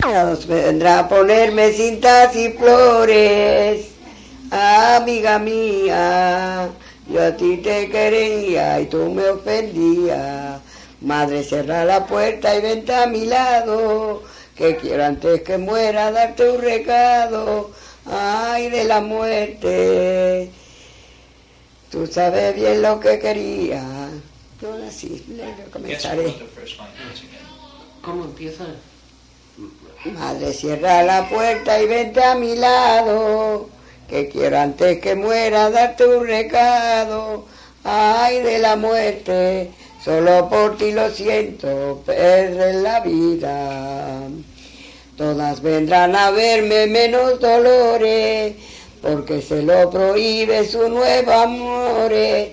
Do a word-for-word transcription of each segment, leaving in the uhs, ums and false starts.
Dios vendrá a ponerme cintas y flores, amiga mía, yo a ti te quería y tú me ofendías. Madre, cierra la puerta y vente a mi lado, que quiero antes que muera darte un recado. Ay, de la muerte, tú sabes bien lo que quería. Yo así, yo comenzaré. ¿Cómo empieza? Madre, cierra la puerta y vente a mi lado, que quiero antes que muera darte un recado. Ay, de la muerte, solo por ti lo siento, perder la vida. Todas vendrán a verme menos Dolores, porque se lo prohíbe su nuevo amor.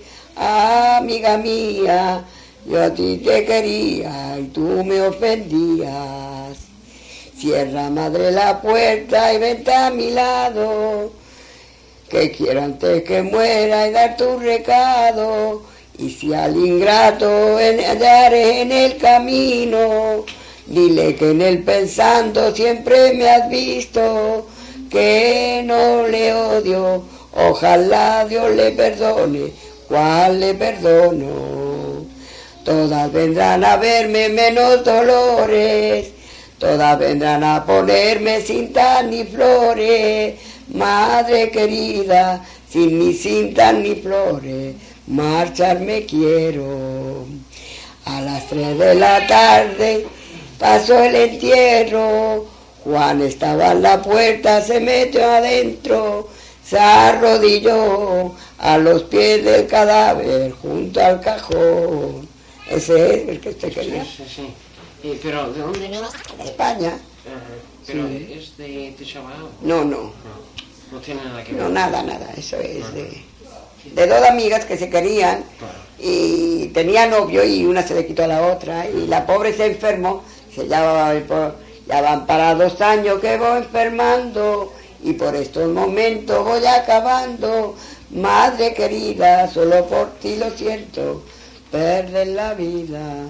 Amiga mía, yo a ti te quería y tú me ofendías. Cierra, madre, la puerta y vente a mi lado, que quiero antes que muera y dar tu recado. Y si al ingrato hallaré en el camino, dile que en él pensando siempre me has visto, que no le odio, ojalá Dios le perdone, cuál le perdono. Todas vendrán a verme menos Dolores, todas vendrán a ponerme cintas ni flores. Madre querida, sin ni cintas ni flores, marcharme quiero. A las tres de la tarde pasó el entierro, Juan estaba en la puerta, se metió adentro, se arrodilló a los pies del cadáver junto al cajón. Ese es el que usted quería. Sí, sí, sí. Eh, pero, ¿de dónde era? De España. Uh, ¿Pero sí. es de Texabao? No, no. No, no tiene nada que ver. No, nada, nada. Eso es uh-huh. de, de dos amigas que se querían uh-huh. y tenía novio y una se le quitó a la otra y la pobre se enfermó. Se ya, ya van para dos años que voy enfermando y por estos momentos voy acabando. Madre querida, solo por ti lo siento, perder la vida.